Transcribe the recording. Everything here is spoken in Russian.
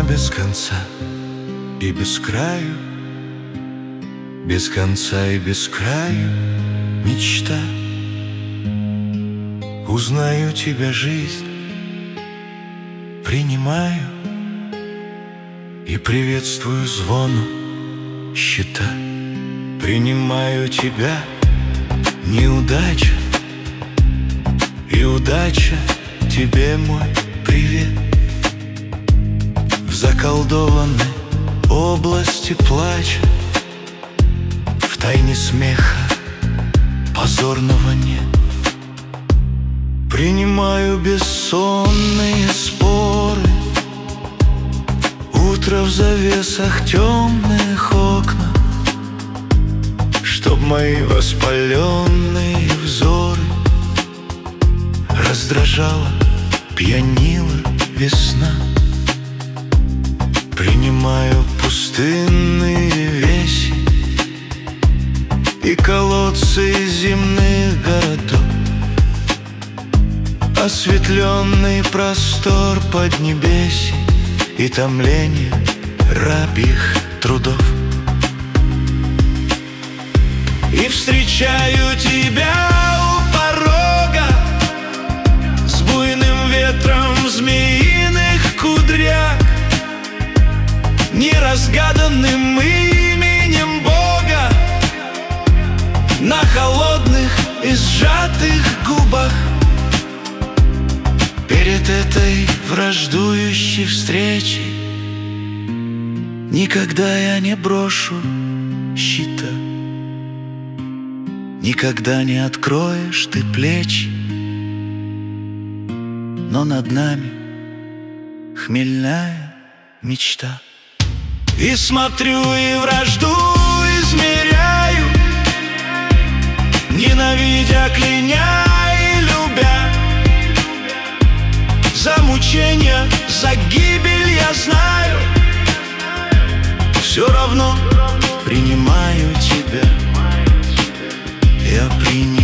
без конца и без краю, без конца и без краю мечта. Узнаю тебя, жизнь, принимаю и приветствую звону щита. Принимаю тебя, неудача, и удача тебе мой привет. В заколдованной области плача, в тайне смеха позорного нет. Принимаю бессонные споры, утро в завесах темных окна, чтоб мои воспаленные взоры раздражала, пьянила весна. Принимаю пустынные веси и колодцы земных городов, осветленный простор поднебесий и томление рабьих трудов. И встречаю тебя у порога с буйным ветром в змеиных кудрях, неразгаданным именем Бога на холодных и сжатых губах. Перед этой враждующей встречей никогда я не брошу щита. Никогда не откроешь ты плечи, но над нами хмельная мечта. И смотрю, и вражду измеряю, ненавидя, кляня и любя. За мучения, за гибель я знаю, все равно принимаю тебя. Я принимаю.